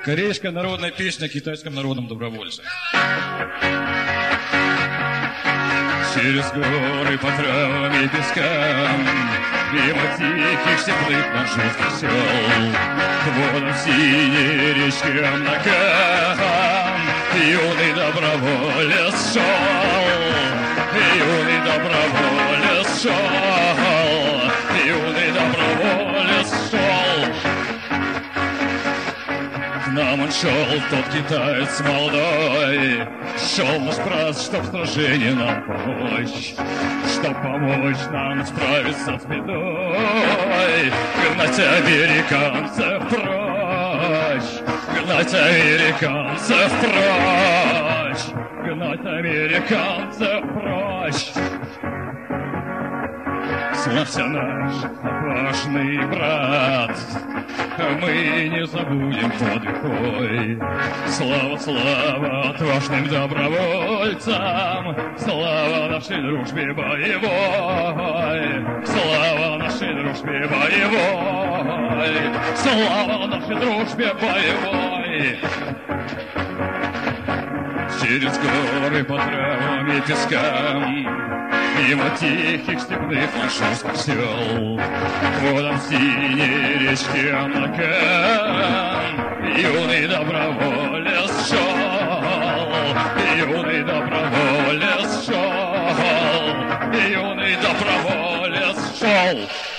Корейская народная песня о китайском народном добровольце. Через горы по травам и пескам, мимо тихих степных маршрутских сел, к водам синей речки Амнакам, юный доброволец шел, юный доброволец шел, юный доброволец шел. К нам он шел, тот китаец молодой, шел наш брат, чтоб в сражении нам помочь, чтоб помочь нам справиться с бедой, гнать американцев прочь, гнать американцев прочь, гнать американцев прочь. Славься наш отважный брат, мы не забудем подвиг твой. Слава, слава отважным добровольцам, слава нашей дружбе боевой, слава нашей дружбе боевой, слава нашей дружбе боевой. Через горы по травам и пескам, мимо тихих степных маршрутских сел, к водам синей речки Амнакам, юный доброволец шел, юный доброволец шел, юный доброволец шел.